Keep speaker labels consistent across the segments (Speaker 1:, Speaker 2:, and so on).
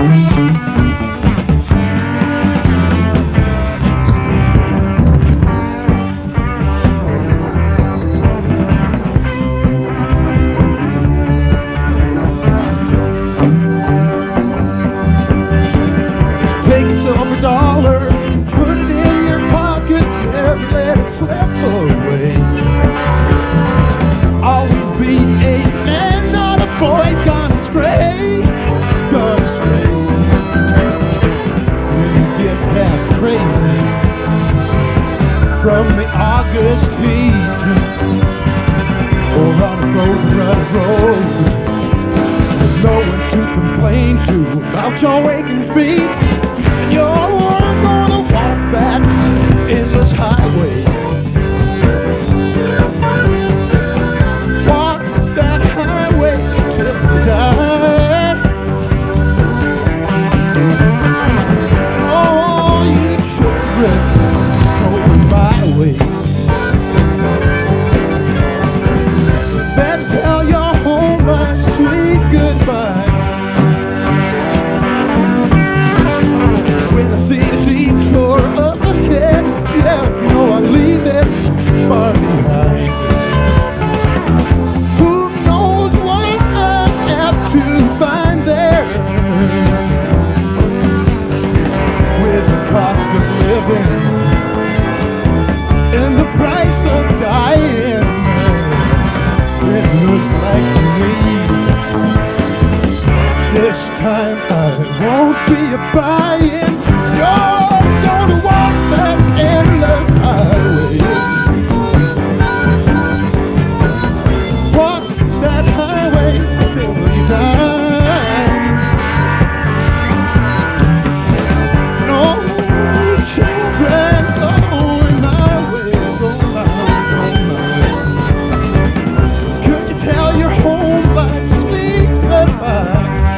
Speaker 1: Take a silver dollar, put it in your pocket, never let it slip away. Always be a man, not a boy, gone astray, gone astray. When you get half crazy from the August heat, or on a frozen rut road, with no one to complain to about your aching feet. You're gonna walk that endless highway. Walk that highway till you die. Oh, you children going my way. Better tell your home a sweet goodbye. See the detour up ahead, yeah, you know I leave it far behind. Who knows what I have to find there? With the cost of living and the price of dying, it looks like to me this time I won't be a buying. You're gonna walk that endless highway. Walk that highway till you die. No children going my way, go my way. Could you tell your home life sweet goodbye?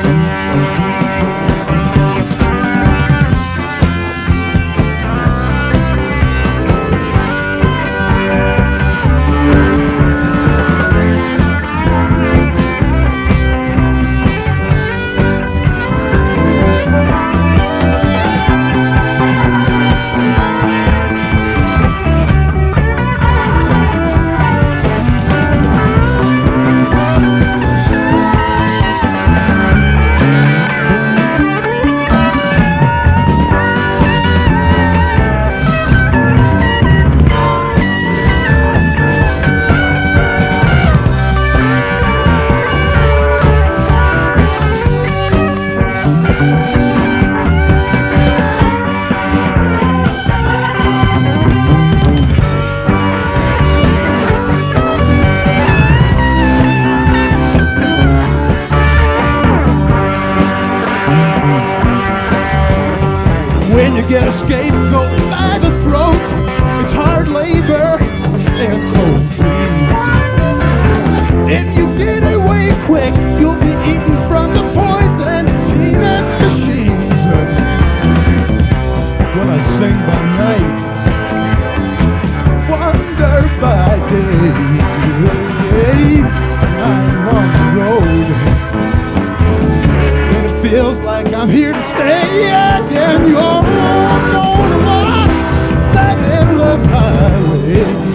Speaker 1: When you get a scapegoat by the throat, it's hard labor and cold breeze. If you get away quick, you'll be eaten from the poison peanut machines. When I sing by night, wonder by day, I'm on the road, and it feels like I'm here to stay, yeah, and you're gonna walk that endless highway.